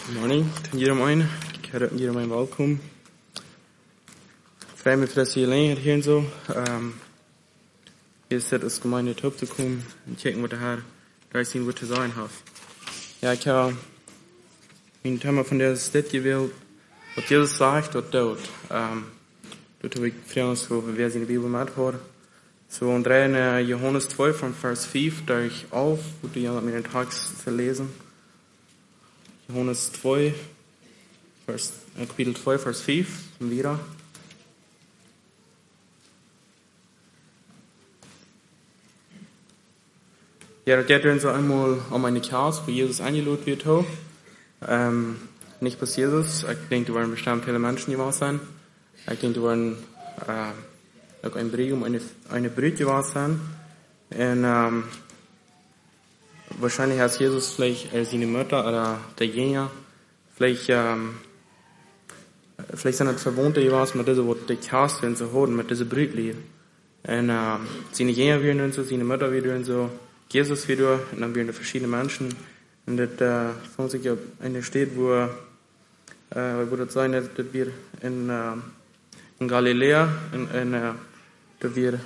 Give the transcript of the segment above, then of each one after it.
Good morning til iedereen. Kære iedereen welkom. Vrij me voor dat je alleen hier en zo. Hier zit als gemeinde op te komen en kijken wat de Heer daar zien wat te zijn heeft. Ja, ik heb mijn thema van deze stad gewählt, wat Jezus sagt und dood. Dat heb ik vreemd over wer sie in de Bibel met hoort. So, und in Johannes 12 von Vers 5, da ich auf, wo du ja mit den Tags verlesen. Johannes 2, Kapitel 2, Vers 5, wieder. Ja, das geht dann so einmal um eine Chaos, wo Jesus eingeladen wird. Nicht bloß Jesus, ich denke, da waren bestimmt viele Menschen, die sein. Ich denke, da waren auch ein Brief eine Brüte sein. Und wahrscheinlich hat Jesus vielleicht seine Mutter oder der Jünger, vielleicht sind das Verwandte gewesen mit dieser, was die Chaos werden so haben, mit dieser Brütli. Und seine Jünger werden so, seine Mutter werden so, Jesus wieder, und dann werden verschiedene Menschen. Und das von sich auf eine Stadt, wo das sein, dass wir in Galiläa, dass wir,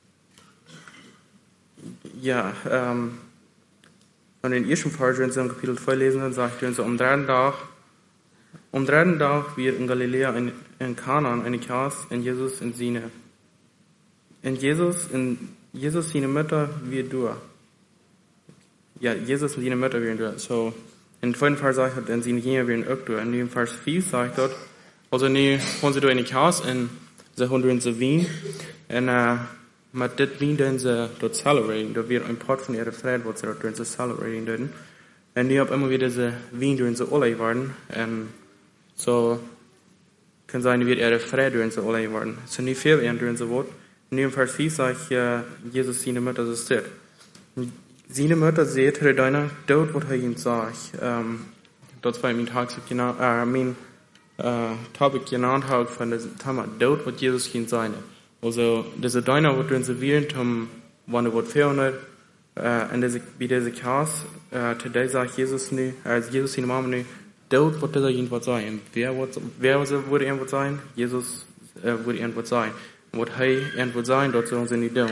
von den ersten Vers, wenn Sie im Kapitel 2 lesen, dann sagt er so, am dritten Tag wird in Galiläa in Kanaan eine Chaos in Jesus seine Mutter wird durch. Ja, Jesus und seine Mutter werden durch. So, in dem zweiten Vers sagt er, und seine Jünger werden auch durch. In dem Vers 4 sagt er, also nie, kommen sie durch eine Chaos und sie haben durch so Wien. Und, mit das Wien, den sie dort celebraten, da wird ein Part von ihrer Freude, was sie dort celebraten dürfen. Und die haben immer wieder diese Wien durch so alle werden. Und so, kann sein, wird ihre Freude durch so alle werden. So nicht viel durch so Wort. In dem Vers 4 sagt Jesus seine Mutter so steht. Seine Mutter sieht, dass deiner dort, was ihm sagt. Dort war mein Tag genannt, Topic genannt hat von diesem Thema, dort, was Jesus ihm sagt. Also, diese Deiner, was du in servieren, wann du was fehlen, und wie diese Chaos, today sagt Jesus nicht, Jesus in Mama nicht, dort wird dieser irgendwas sein. Wer würde irgendwas sein? Jesus würde irgendwas sein. Und was irgendwas sein, dort sollen sie nicht tun.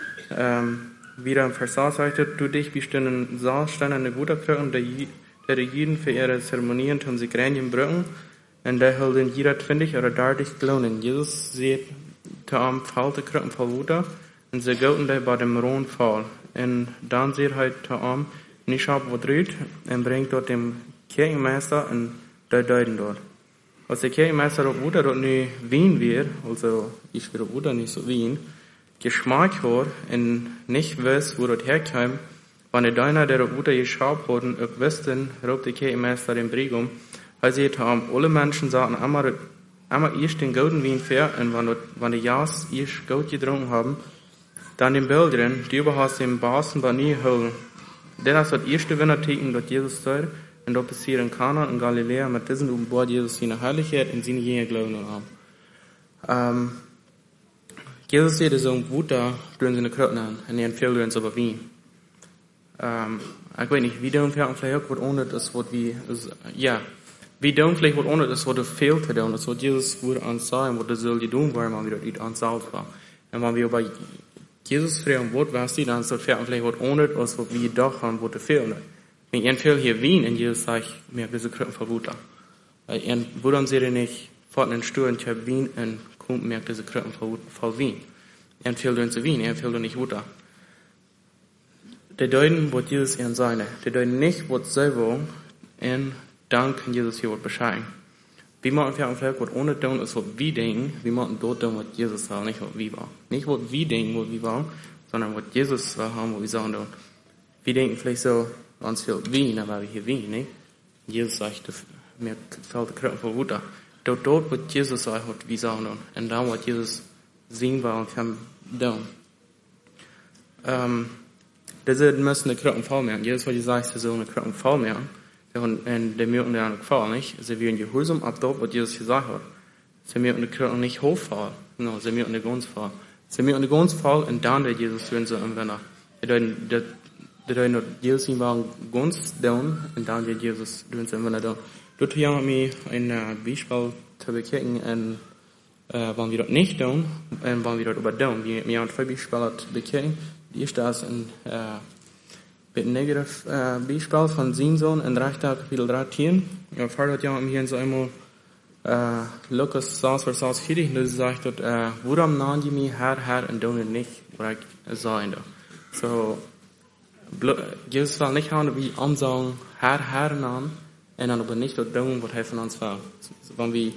Wieder im Vers 6 sagt er, du dich bist in den Saal stehen an der Guterkröten, der Juden für ihre Zeremonien tun sie Gränien brücken, und der hält jeder 20 oder 30 Klonen. Jesus sieht, am falte Kröten voll Wuter, und sie gelten da bei dem rohen Fall. Und dann sieht halt am nicht ab, was dreht, und bringt dort dem Kirchenmeister, und der deuten dort. Als der Kirchenmeister auf Wuter dort nicht Wien wird, also ich will auf Wuter nicht so Wien, Geschmack hat, und nicht weiß, wo dort herkommt, wenn der Deiner, der auf Wuter geschaut hat, und auch wüssten, robt der Kirchenmeister den Brief weil sie alle Menschen sagten, einmal erst den golden Wein fair, und wenn die Jas erst Gold getrunken haben, dann den Bildern, die überhaupt den Basen bei nie holen. Denn das hat erste Winterteken, dort Jesus sagt, und dort passiert in Kanaan und Galiläa, mit diesen Ubord Jesus seine Heiligkeit und seine Jünger glauben haben. Jesus sieht so ein Wuter durch seine Kröten an, und er empfiehlt uns aber Wien. Ich weiß nicht, wie der vielleicht wird ohne das Wort wie, wie doen vielleicht wat onder das, wat er fehlt te doen. Das wat Jesus würde uns sagen, wat er soll die doen, waar man wieder niet aanzalt war. Und wenn wir bei Jesus fragen, wat was die, dann soll vielleicht wat onder das, wat wir doch haben, wat er fehlt. Wenn ihr viel hier Wien, und Jesus sagt, mir diese Kröten verwuter. Ihr würden sie nicht fort in den Stuhl, und ich habe Wien, und kommt mir diese Kröten voll Wien. Ihr fehlt uns Wien, ihr fehlt nicht Wuter. Die deuten, wat Jesus ihnen sagt. Die deuten nicht, wat sie wollen, und dann kann Jesus hier was bescheiden. Wir machen vielleicht was ohne tun, ist was wir denken. Wir machen dort tun, was Jesus sagt, nicht was wir wollen. Nicht was wir denken, was wir wollen, sondern was Jesus haben, was wir sagen tun. Wir denken vielleicht so, uns fehlt Wien, aber wir hier Wien, nicht? Jesus sagt, mir fällt der Kröten vor Wutter. Dort, was Jesus sagt, was wir sagen tun. Und dann, was Jesus sehen will und kann tun. Diese müssen eine Kröten voll machen. Jesus, was sagt, sie sollen eine Kröten voll machen. Und der mir und der andere Fall, nicht? Sie werden gehorsam ab dort, was Jesus gesagt hat. Sie mir und der Kröten nicht hochfallen. No, sie mir und der ganz Fall. Sie mir und der ganz Fall, und dann der Jesus werden so im Winter. Jesus ihm war ganz down, und dann wird Jesus werden so im Winter down. dort haben wir ein Beispiel zu bekijken en wanneer we dat niet doen en wanneer we dat aber doen. Wir haben zwei Beispiele zu bekijken. Die erste ist ein negativ Beispiel von Simson in 3. Kapitel 13. Ja, Vater hat ja hier so einmal Lukas 6, Vers 40, und das sagt dort, worum nahen die mir Herr, und doen nicht, wo ich sein darf. So, Jesus will nicht haben, wie ansagen, Herr nahen, und dann aber nicht dort doen, was er von uns will. So, wenn wir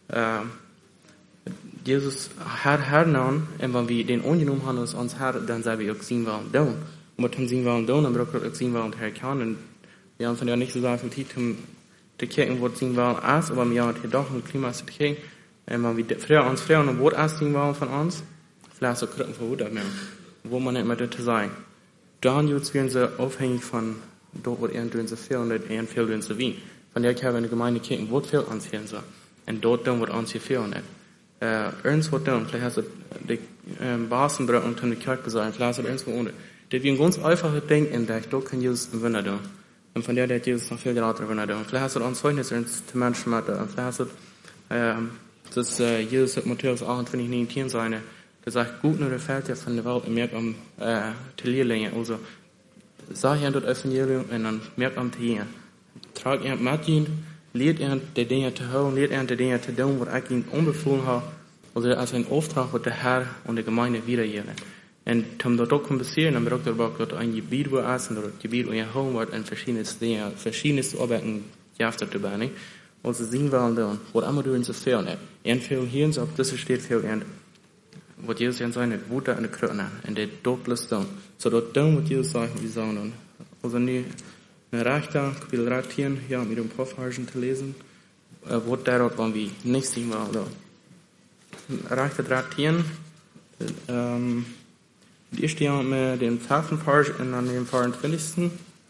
Jesus Herr nahen, und wenn wir den angenommen haben als uns Herr, dann sagen wir auch sehen wollen doen. Und was sehen wollen doen, dann brauchen wir auch sehen wollen herkennen. Und wir haben von ja nicht so sehr viel Zeit, um zu kijken wat zien wel is, aber wir haben hier doch ein Klima zu kijken. Und wenn wir uns früher ein Wort sehen wollen von uns, vielleicht so kriegen wir Wort mehr, wo man nicht mehr dazu sein. Dann jetzt werden sie aufhängig von dort, wo tun sie viel und viel tun sie wenig. Von der können wir in der Gemeinde kijken, was viel uns hier so. Und dort tun wir uns hier viel nicht. Ernst wird tun, vielleicht hast du die Basenbrücken und die Kirche gesagt, vielleicht hast du ernst ohne. Das wird ein ganz einfaches Ding, in der ich dort kann Jesus ein Wunder tun. Und von der hat Jesus noch viel geraten Wunder tun. Vielleicht hast du ein Zeugnis zu Menschen mit, vielleicht hast du, dass Jesus hat Matthäus 28, 19 seine, der sagt, gut nur der Feld ja von der Welt und merkt am Telierlänge. Also, sag ihr dort Evangelium und dann merkt am Tier. Trag ihr mit ihn, lehrt ihr die Dinge zu hören, lehrt ihr die Dinge zu tun, was ich ihnen unbefohlen habe. Also, als ein Auftrag, was der Herr und die Gemeinde wiedergeben. Und um das auch zu passieren, dann braucht er auch ein Gebiet, wo er ist, und das Gebiet, wo er home wird, und verschiedenes Arbeiten jaftet dabei, nicht? Also sehen wir und dann, was immer du in so viel nicht. Und viel hier und so, das steht viel in, was Jesus in seine Wutter in der Krone, und der dort lässt dann. So dort dann, was Jesus sagt, wie sagen dann. Also nie, eine Rechter, Kapitel 13, ja, mit dem Prophargen zu lesen, was dort, wann wir nicht sehen wir und dann. Rechter 13, die erste Jahr mit dem 12. Vers und dann dem 24.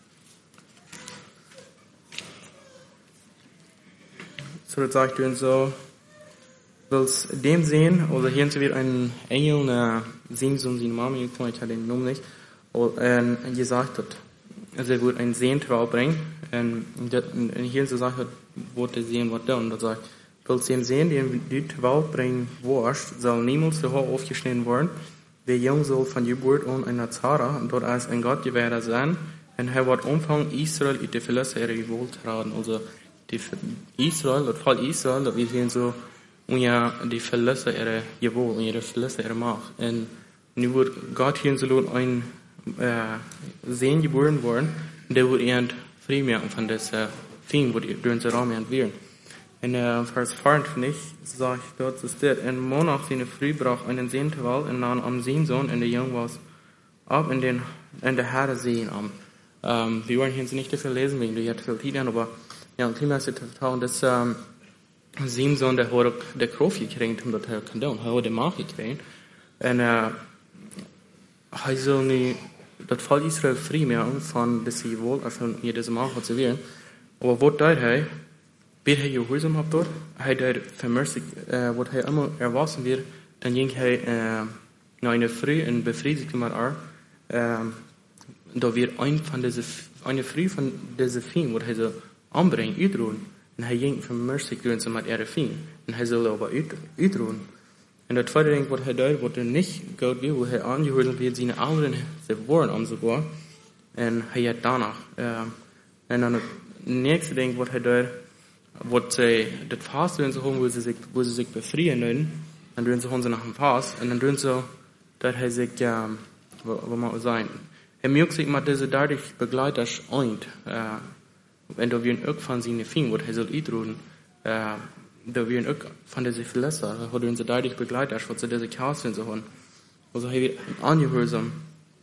So, das sagt er so, willst dem sehen, oder hier ist wieder ein Engel, eine Sehnsucht, seine Mama, ich kann den Namen nicht, und gesagt hat, also er wird ein Sehen zur Welt bringen, und hier so sagt er, wird er sehen, was da, und er sagt, willst dem sehen, den du zur Welt bringen wirst, soll niemals so hoch aufgeschnitten werden. Der Jung soll von Geburt an ein Nazara und dort als ein Gott gewährt sein, und er wird Umfang Israel in die Verlösse ihrer Wohltragen. Also, Israel, das Volk Israel, das wir sehen so, und ja, die Verlösse ihrer Gewohl, und ihre Verlösse ihrer Macht. Und nun wird Gott hier so ein Sehen geboren worden, und der wird ihn frei machen von dieser Fing, wo die durch den Raum werden. In Vers 24 sagt dort, es steht, in Monat seine Früh brach einen Sehen zur Welt, und dann am Sehnsohn, und der Jung was ab in der Herre sehen am. Wir wollen hier nicht so viel lesen, wegen du jetzt viel Zeit, aber ja, im Klima ist es total, dass Sehnsohn, der hat der Kraft gekriegt, um das er kann tun, er hat die Macht gekriegt, und er soll nicht das Volk Israel frei machen, von dass sie wohl erfüllen, ihr diese Macht zu werden, aber was tut er? Wie hij gehoorzaam hebt door, hij daar vermerkt, wat hij allemaal erwassen weer, dan ging hij naar een vrij en bevredigd maar dat weer een vrij van deze ving, wat hij zo aanbrengt, uitroeien. En hij ging vermerkt door zijn met ihre ving. En hij zal aber uitroeien. En dat tweede ding, wat hij daar, wat er niet goed weer, wat hij aangehoorzaam weer, zijn ouderen, ze woorden om sogar. En hij had danach. En dan het nächste ding, wat hij daar, wat zij dat Fast doen ze gewoon, wo sie sich befreien können, dann doen ze gewoon nach dem Fast, und dann doen ze, dat hij zich, wat mag zijn, hij merkt zich met deze dadelijk begleiters eind, en dat wir ook van zijn ving, wat hij zal uitroeien, dat wir ook van deze verlessen, wat doen ze dadelijk begleiters, wat ze deze kaas doen ze gewoon, also hij wird angehoorzaam,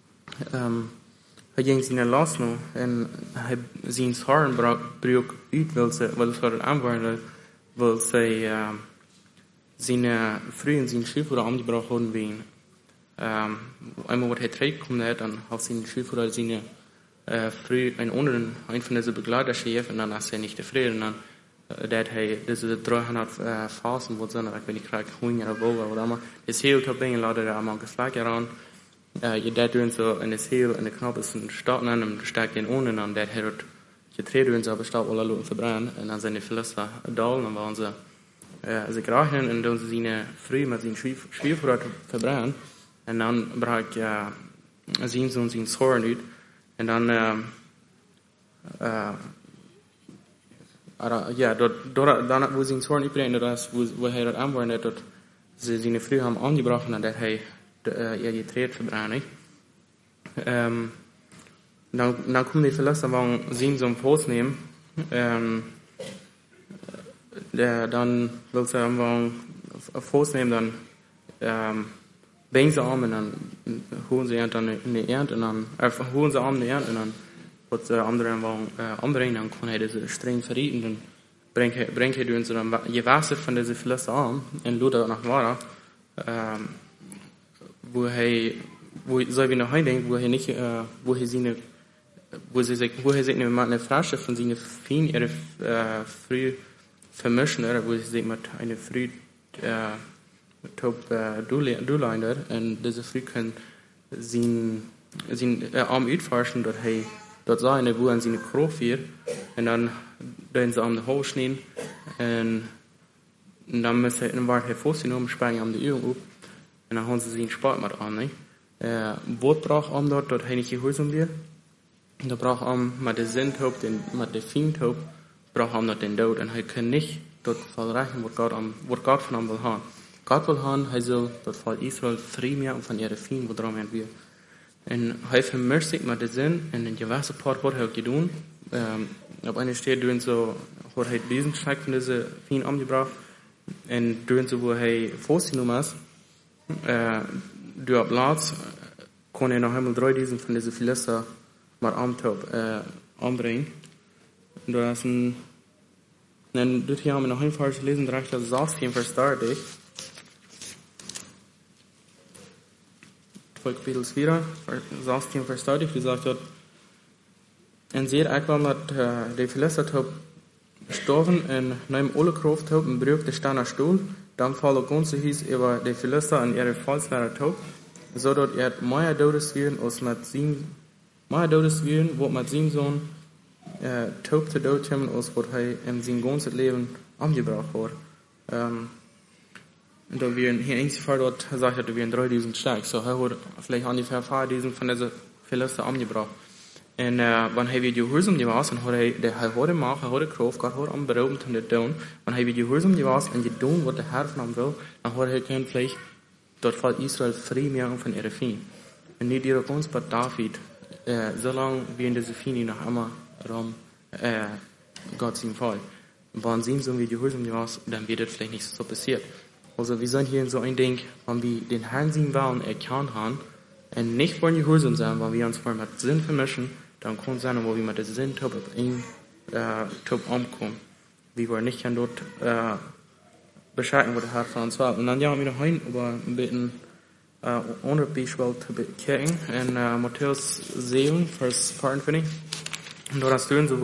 hij ging zijn lasten en hij zijn haren broek uit, wil ze het aanwarden, wil zij zijn vrienden, zijn schilvoeren aangebracht worden wegen. Einmal wat hij terugkomt heeft, dan heeft zijn schilvoeren zijn vriend een anderen, een van deze begleiters gegeven, en dan is hij niet tevreden, en dan dat hij deze 300 fasen, wat zijn, ik weet niet, krijg Hunger of Wolver, wat allemaal, is heel top dingen, laten er allemaal gevlagd aan. Je dat doen so in das Heel, in der Knopf ist ein Starten an, und steigt den ohne an, der hat getreten und so bestimmt alle Leute verbrennen. Und dann sind die Philister da und dann waren sie sich rechnen und dann sie seine früh mit seinen Schwierigkeiten verbrennen. Und dann brach sein Sohn sein Zorn ut. Und dann dann wo sein Zorn utbrengt, das wo er das anwendete, dort sie seine Früh haben angebrochen und dat hij ihr getreed verbrennen. Dan komen die Philister van zijn zo'n Fuß nehmen. Dan wil ze hem wel Fuß nehmen, dan brengen ze om en dan holen ze het dan in de Ernte en dan holen ze om de Ernte en dan wordt de anderen wel ombrengen, dan kon hij deze streng verrieten. Dan brengt hij dus dan je wasser van deze Philister aan en loopt dat naar Wara, wo so wie nach denkt, wo er nicht, wo er sich nicht mit einer Flasche von seinen Fien ihre früh vermischen, oder wo er sich mit einer früh durchleinder und diese früh können sein Arm utforschen, dort er dort sein, wo er seine Krof hier und dann sie am Hoch schneiden und dann müssen er in Wahrheit hervorziehen, springen am die Übung ab und dann haben sie seinen Sport mit an, nicht? Wat braucht am dort er nicht gehorsam wird. Da braucht am mit der Sinthob, mit der Fiendhob, braucht am dort den Tod. Und er kann nicht dort vollreichen, was Gott von ihm will haben. Gott will haben, er soll dort von Israel frei machen von ihren Fienden, wo dran wird. Und er vermischt sich mit der Sinn, und in gewissen Part hat er getan. Auf einer Stelle so, hat er diesen Schreck von diesen Fienden angebracht. Und so, wo er vorgenommen ist, durch Platz kon er noch einmal 3 diesen von diesen Philister mal anbringen. Und da ist dann dort hier haben wir noch ein Vers gelesen, da reicht das 16 Vers 30. 2 Kapitel 4, 16 Vers 30, gesagt hat, en zeer ekkwam dat de Philister gestorven en neem alle kroft en brug de Steiner Stuhl, dan vallen ganze Hies über de Philister en ihre Volksleider top, zodat meer dodes werden als met zijn wat met zijn zoon top te dood hebben als wat hij in zijn ganze Leben angebracht wordt. Und da wir hier in Fall dort sagt, dass wir in 3000 stark, so er hat vielleicht ungefähr 4.000 von dieser Philister angebracht. Und wenn er wieder gehorsam gewesen, dann hat er heute Macht, er hat Kraft, Gott hat am beraubt und das tun. Wenn er wieder gehorsam gewesen und getan, was der Herr von ihm will, dann hat er können vielleicht dort von Israel frei machen von ihren Feinden. Und nicht ihre ganz bei David, solange wir in diese Feinde noch immer Gott sein Fall. Wenn sie so wie gehorsam gewesen, dann wird das vielleicht nicht so passiert. Also wir sind hier in so ein Ding, wenn wir den Herrn sehen wollen, erkannt haben, und nicht wollen gehorsam sein, weil wir uns voll mit Sinn vermischen, dann kann es sein, wo wir mit dem Sinn auf ihn umkommen. Wir wollen nicht dort bescheiden, wo der Herr von uns war. Und dann jagen wir noch hin, aber ein bisschen ohne Beispiel zu bekehren, in Matthäus 7, Vers 24. Und dort stehen so,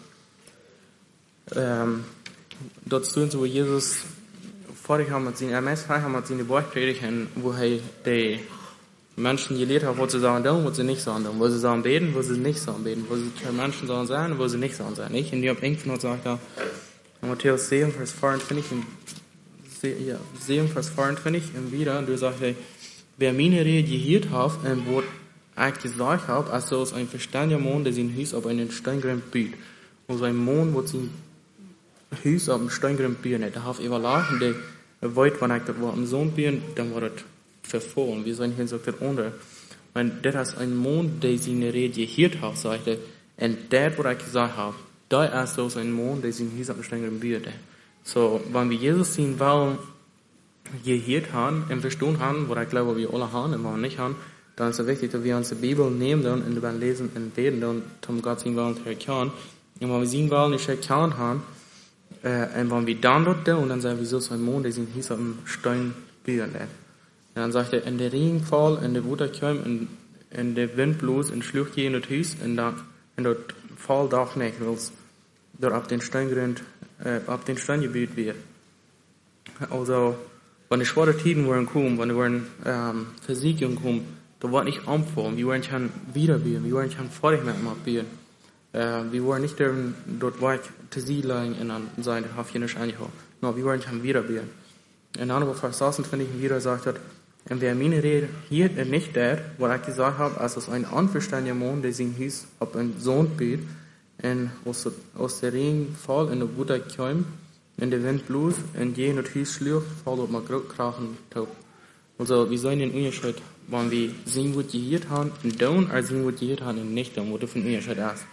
wo Jesus vorig haben mit seinen MS-Frei haben mit seinen Borgpredigten, wo er die Menschen gelehrt hat, was sie sagen tun, was sie nicht sagen tun, wo sie sagen beten, wo sie nicht sagen beten, wo sie für Menschen sagen sein, wo sie nicht sagen sein. Nicht? Und die haben irgendwann gesagt, da, Matthäus 7, Vers 24, 7, Vers 24, und wieder, und du sagst, wer meine Rede gehört hat, und wo ich gesagt habe, also ist ein verständiger Mann, der sein Haus auf einen Steingrimm büht. Also ein Mann, der sein Haus auf einen Steingrimm büht, der hat überladen, der wollte, wenn ich das war am Sohn bin, dann war das verfallen. Wir sollen hier so das andere. Und das ist ein Mann, der seine Rede gehört hat, sagte, und das, was ich gesagt habe, da ist so ein Mann, der seine Haus auf einen Steingrimm büht. So, wenn wir Jesus sehen wollen, gehört haben und verstanden haben, was ich glaube, wir alle haben und was wir nicht haben, dann ist es wichtig, dass wir uns die Bibel nehmen und dann lesen und beten und um Gott sehen wollen, zu erkennen. Und wenn wir sehen wollen, nicht erkennen haben, und wenn wir dann dort und dann sagen wir so ein Mond, der sich hieß auf dem Stein bühren. Dann sagt er, in der Regen fall, in der Wutter kommt, in der Wind bloß, in Schlucht gehen und Hüß, und dort fall doch nicht, weil es dort ab den Stein gebiet wird. Also, wenn die schwere Tiden waren kommen, wenn die Versiegelung kommen, da war nicht anfangen, wir wollen schon wieder bieten, wir wollen schon vorig mit mal bieten. wir wollen nicht dort weg zu sie liegen und dann sein, das habe ich nicht angehauen. No, wir wollen nicht wieder bieten. In andere Vers 26 wieder sagt hat, und wer meine Rede hier nicht der, was ich gesagt habe, als es ein unverständiger Mann, der sein Haus auf einen Sohn biet, und aus der Regen fall in der Butter käum, in der Wind bloß, und je in das Haus schlug, fall dort mal krachen taub. Also, wir sollen den Unterschied, wenn wir sehen, was die hier haben, und tun, als sehen, was die hier haben, und nicht tun, was das für ein Unterschied ist.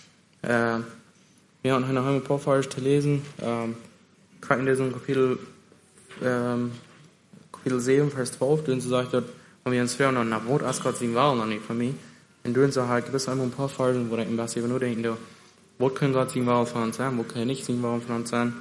Ja, und noch ein paar Verse zu lesen, gerade in diesem Kapitel 7, Vers 12, drin sagt dort, wenn wir uns fragen, na, was ist Gott sein Wahl noch nicht für mich? Und drin sagt halt, gewiss einmal ein paar Versen, wo ich im Besser nur denke, was kann Gott sein Wahl von uns sein, was kann nicht sein Wahl von uns sein?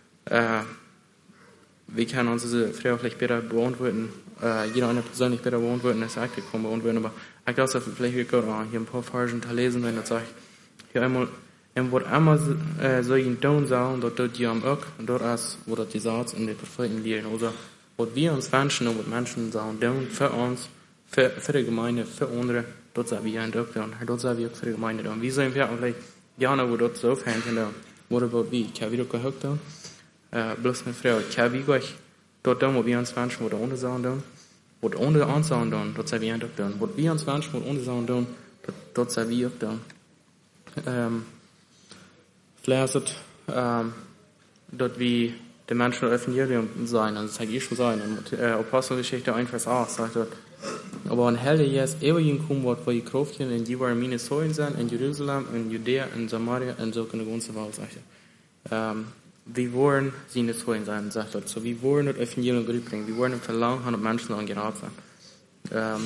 Wir können uns diese Frage vielleicht besser beantworten, jeder eine persönlich besser beantworten, als ich kann beantworten, aber ich glaube, dass vielleicht wir können hier ein paar Versen zu lesen, wenn das sagt, hier einmal, en wat immer so in doen zou, dat doet je hem ook, en dat is wat die zaad in de profeten leren. Also, wat wir uns wünschen und was Menschen sollen tun, für uns, für die Gemeinde, für andere, dort sollen wir auch tun. Dort sollen wir auch für die Gemeinde tun. Wir sollen vielleicht gerne, wo dort so aufhängen können, what about we? Kan wir doch gehört tun? Bloß eine Frage, kan wir euch dort tun, wo wir uns wünschen, was andere sollen tun? Was andere uns sollen tun, dort sollen wir auch tun. Was wir uns wünschen, was andere sollen tun, dort sollen wir auch tun. Vielleicht ist es, dass wir den Menschen das Evangelium sein, und das sage ich schon sein. In Apostelgeschichte 1, Vers 8 sagt dort, aber ein Herr jetzt ewigen kommen wird, wo die Kraft hin, und die waren meine Zeugen sein, in Jerusalem, in Judäa, in Samaria, und so in der ganzen Welt, sagt wir wollen seine Zeugen sein, sagt er. So, wir wollen das Evangelium bringen, wir wollen verlangen, dass Menschen an Gerät sein.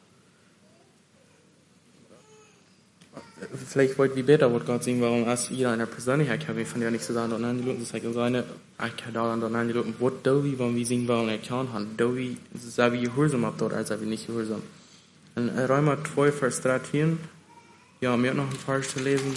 Vielleicht wollt wir besser, was Gott sehen, warum als jeder eine Persönlichkeit kann, wir von der nicht so sagen, dann die Leute, das heißt, seine, ich kann da dann die Leute, was da wie, wenn wir sehen, warum er kann, da wie, sei wie gehorsam ab dort, als sei wie nicht gehorsam. In Römer 2, Vers 13, ja, mir hat noch ein Vers zu lesen.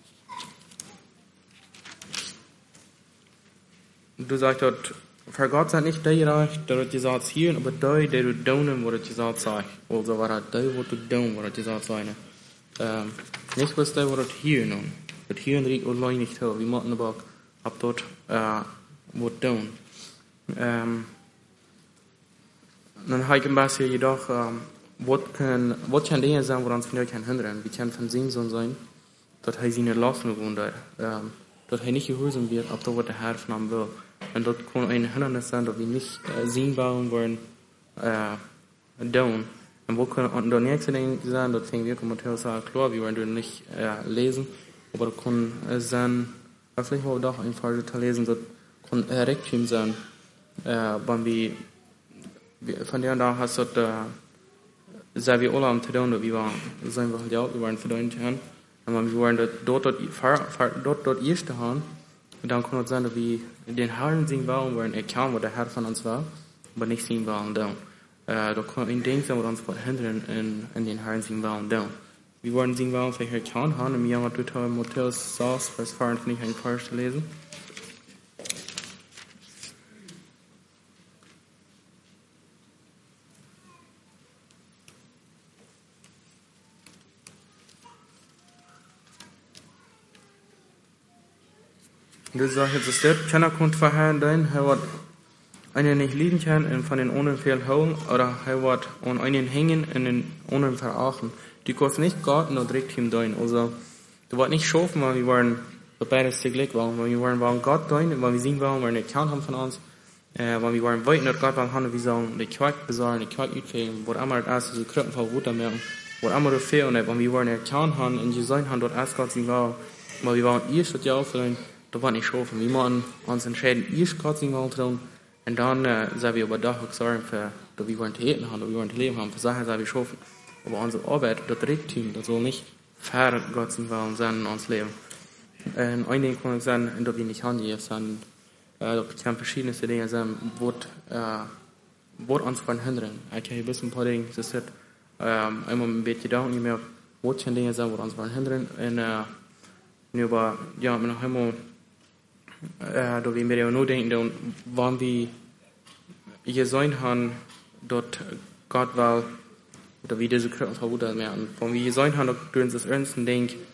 Du sagst dort, für Gott sei nicht der Reich, der die Saat hier, aber der du tun, was die Saat sagt. Also, war der, was du tun, was die Saat sagt. Nicht was der, was hier nun. Das hier in Riek allein nicht hören. Wir machen aber ab dort, was tun. Dann habe ich ein bisschen jedoch, was kann Dinge sein, woran es von dir kann hindern? Wie kann von Sinn so sein, dass er sie nicht lassen will, dass er nicht gehorsam wird, ab dort, was der Herr von ihm will. Und das kann ein Hindernis sein, dass wir nicht sehen wollen, tun. Und wo kann der nächste Ding sein, das fängt wirklich Matthäus an, klar, wir wollen nicht lesen, aber das kann sein, vielleicht mal doch ein Fall zu lesen, das kann Rektum sein, wenn wir von der da hast du, sei wir alle am Tedon, wir waren, sein wir halt auch, wir waren verdient haben, und wir wollen dort erste haben, und dann kann es sein, dass wir den Herrn sehen wollen, er kam, wo der Herr von uns war, aber nicht sehen wollen, dann. Da kann ein Ding sein, was uns hindern, in den Herrn sehen wollen, dann. Wir wollen sehen wollen, vielleicht er kann haben, im Jahr Matthäus 6, Vers 4, finde ich ein Vers zu lesen. Du sagst jetzt, dass der keiner kommt vorher dein, er wird einen nicht lieben kann und von den ohne viel hauen, oder er wird an einen hängen und den ohne verachten. Du kannst nicht Gott und direkt ihm dein. Also, du wirst nicht schaffen, weil wir wollen, das beides zugleich wollen, weil wir wollen Gott dein, weil wir sehen wollen, wir nicht kann haben von uns, weil wir wollen weiten, dass Gott wollen haben, wir sagen, die Quack besorgen, die Quack utfegen, wo immer das erste, so Krücken von Wut merken, wo immer das fehlt, und weil wir wollen nicht kann haben, und wir sein haben, dort erst Gott sehen wollen, weil wir wollen erst das Jahr füllen, das wird nicht schaffen. Wir müssen uns entscheiden, erst Gott sehen wollen tun, und dann sagen wir aber doch auch sorgen für, dass wir wollen Täten haben, dass wir wollen Leben haben, für Sachen sagen wir schaffen. Aber unsere Arbeit, das Richtung, das soll nicht fair Gott sehen wollen sein in uns Leben. Und ein Ding kann ich sagen, dass wir nicht handeln, sondern da kann verschiedene Dinge sein, was uns von hindern. Ich habe ein bisschen ein paar Dinge, das ist einmal ein bisschen da und mehr, was kann Dinge sein, was uns von hindern. Und aber, ja, noch einmal, da wir mir nur denken, wann wir gesehen haben, dort Gott will, oder wie diese Kröten verwundert werden. Wenn wir gesehen haben, dass wir uns das ernsten denken,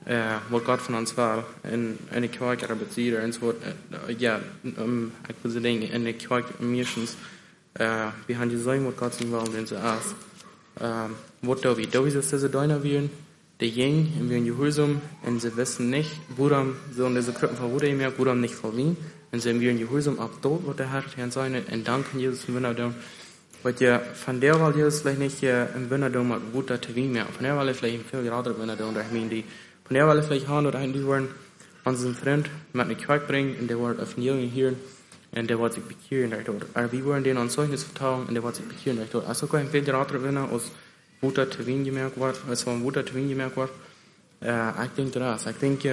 wat God van ons wil. En de kerk er bezier, en zo, ja, ik wil zeggen, in de kerk missions, we gaan je zijn wat God zijn wil, en zo als. Wat doen we? Doen we das diese Deuner wählen, die Jeng, und wir in Jerusalem, und sie wissen nicht, woran, so in diese Krippen von Ruder mehr, woran nicht von Wien, und sie wir in Jerusalem ab dort, wird der Herr sein, und danken Jesus im Winterdom. Weil ja, von der Wahl Jesus vielleicht nicht im Winterdom mit guter Termin mehr, von der Wahl vielleicht viel Grad im Winterdom, ich meine, die, von der Wahl vielleicht haben oder die wollen, unseren Freund mit einer Kirche bringen, und der wird Evangelium hören, und der wird sich bekehren, der dort. Aber wir wollen denen ein Zeugnis vertrauen, und der wird sich bekehren, der dort. Also kann ich viel Grad gewinnen, aus guter Termin gemerkt wordt, als een guter Termin gemerkt wordt. Ik denk dat. Ik denk,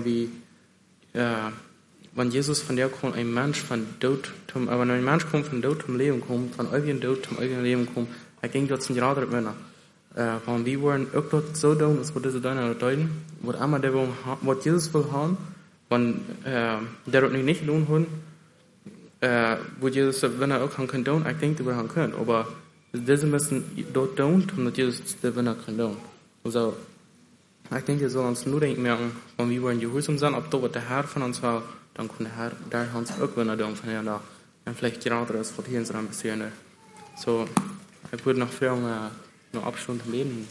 wenn Jesus von der kommt, ein Mensch von Tod, wenn ein Mensch kommt von Tod zum Leben kommt, von ewigen Tod zum ewigen Leben kommt, ich denke, das sind gerade Männer. Wenn wir wollen auch dort so tun, das wird diese Döner deuten, wird einmal der, was Jesus will haben, wenn der dort nicht tun kann, wo Jesus, wenn er auch kann tun, ich denke, wir haben können, aber diese müssen dort tun, damit Jesus der Winner kann tun. Also, ich denke, wir sollen uns nur denken, wenn wir in Jerusalem sind, ob dort der Herr von uns will, dann kann der Herr, der uns auch Winner tun von hier nach. Und vielleicht gerade das, was hier in so einem bisschen. So, ich würde noch fragen, noch Abstand leben.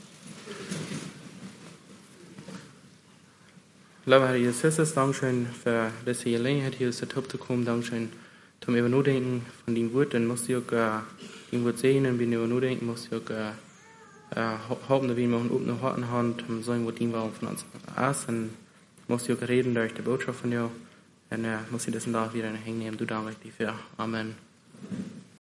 Lieber Herr Jesus, Dankeschön für diese Gelegenheit, hier zu kommen. Dankeschön, zum über nur denken von dem Wort, dann musst du auch den Wort sehen, und wenn du über nur denken, musst du auch hoffen, dass wir noch eine offene Hand haben, sagen, was die von uns ist, und musst du auch reden durch die Botschaft von dir, und musst du das da wieder hinnehmen. Du danke dich dafür. Amen.